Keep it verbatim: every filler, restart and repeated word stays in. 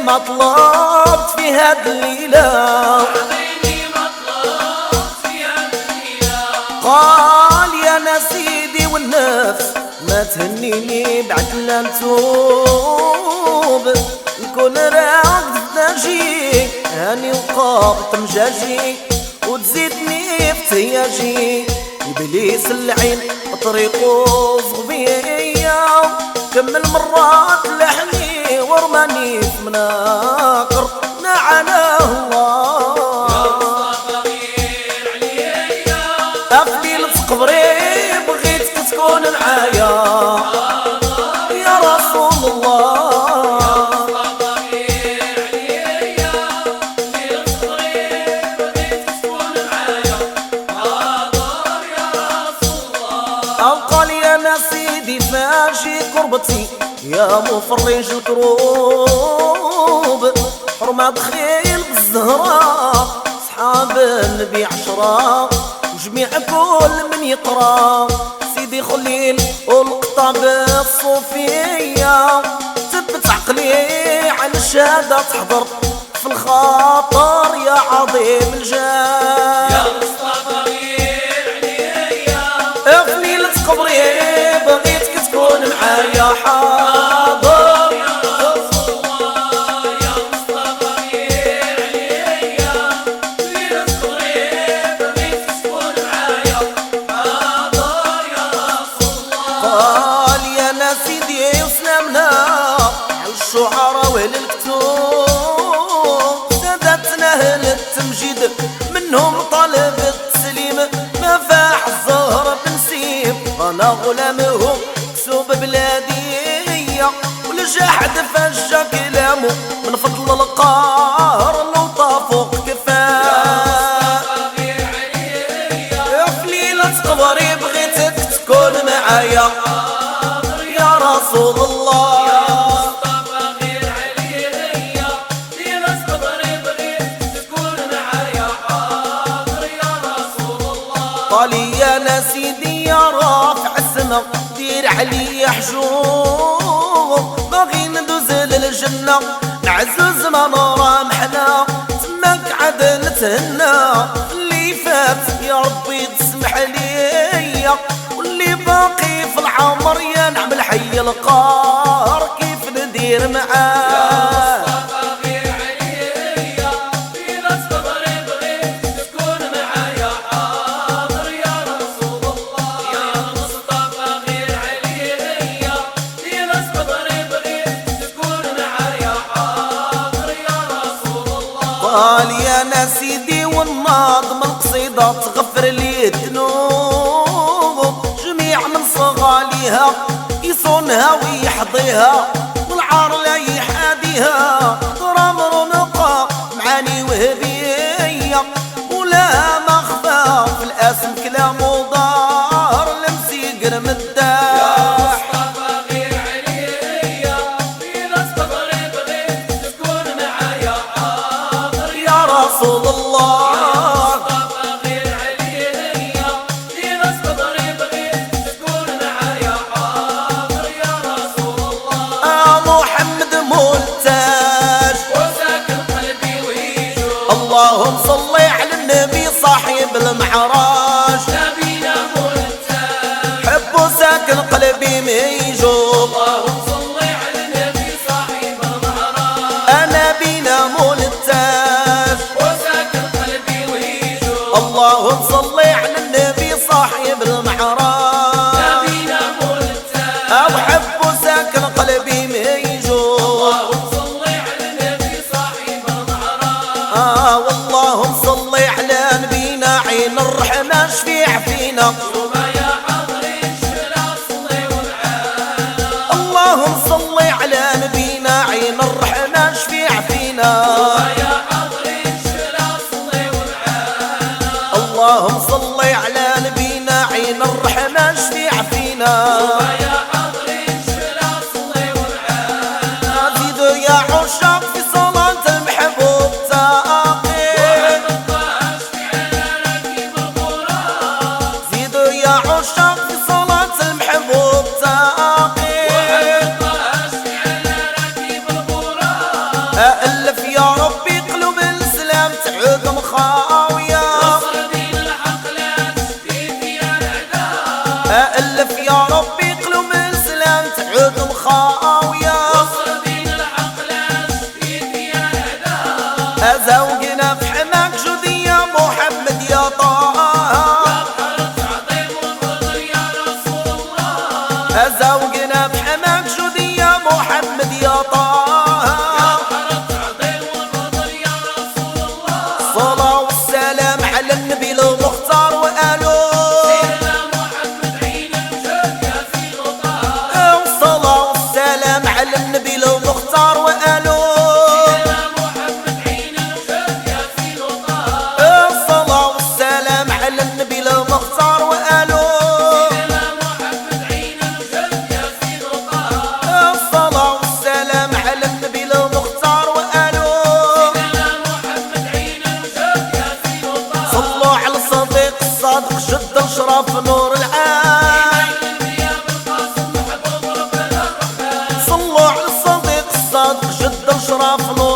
مطلب في هاد الليلة قال يا انا سيدي والنفس ما تهنيني بعد لا نتوب نكون راقد ناجي هاني وقابط مجاجي وتزيدني في تياجي إبليس اللعين طريقه صغبية كمل مرات لحني ورماني في مناقر نعنا الله أفليل في قبري بغيتك تكون معايا يا رسول الله ماشي قربتي يا مفرج الكروب حرمة خيل بالزهراء صحاب النبي عشرة وجميع كل من يقرا سيدي خليل والقطع بالصوفية ثبت عقلي على الشهادة تحضر في الخاطر يا عظيم الجاه يا مصطفى غير عليا افني لتقبري معايا حاضر يا رسول الله يا مصطفى غير عليا ليلة قريب بغيت تكون معايا حاضر يا رسول الله قال يا ناس سيدي وسلامنا على الشعراء وللكتوب سادتنا اهل التمجيد منهم طالب التسليم ما فاح الزهر بنسيب انا غلامهم مكسوب بلادي والجحد فجا كلامه من فضل القهر لو طافوق كفاه في ليلة قبري بغيتك تكون معايا يا رسول الله يا مصطفى غير عليا ليلة قبري بغيتك تكون معايا حاضر يا رسول الله طالي يا سيدي يا رافع السما دير علي حجوب باغي ندوز للجنة نعزز ما نرى محنا تماك عاد نتهنى اللي فات يا ربي تسمح ليا واللي باقي في العمر يا نعم الحي القار كيف ندير معاه قال يا ناسيدي والناظم القصيدة تغفر لي الذنوب جميع من صغى ليها يصونها ويحظيها والعار لا يحاديها ضرب رنقة معاني وهبية ولا مخفى في الاسم كلام ودار لمسيقر مداح رسول الله مصطفى غير عليا ليلة قبري بغيت تكون معايا حاضر يا رسول الله آه محمد ملتاج وساكن قلبي ويجوب اللهم صل على النبي صاحب المعراج نبينا ملتاج حب وساكن قلبي ميجوب اللهم صل على النبي صاحب المعراج أنا بينا ملتاج اللهم صل على النبي صاحب المعراج نبينا ملتاج أو حب ساكن قلبي ميجوب اللهم صل على النبي صاحب المعراج آه واللهم صل على نبينا عين الرحمة شفيع فينا يا حضري الشلا صلي والعالم اللهم صل على نبينا عين الرحمة شفيع فينا اللهم صل على نبينا عين الرحمة شفيع فينا يا حضري الشلا صلي والعالم زيدوا يا عشاق في صلاة المحبوب تاقي زيدوا يا عشاق في صلاة المحبوب تاقي الخاوية نصر دين الحق لا تشتيت يا الأعداء ألف يا ربي قلوب الإسلام تعود الخاوية نصر دين الحق لا تشتيت يا الأعداء أزوجنا في حماك جودي يا محمد يا طه أزوجنا في حماك جودي يا محمد يا طه الصلاة والسلام على النبي المختار وآله الصلاة والسلام على النبي المختار وآله الصلاة والسلام على النبي المختار وآله الصلاة والسلام على النبي المختار وآله صلوا على الصديق الصادق جد شرف نور العام صلوا على الصديق الصادق جد شرف نور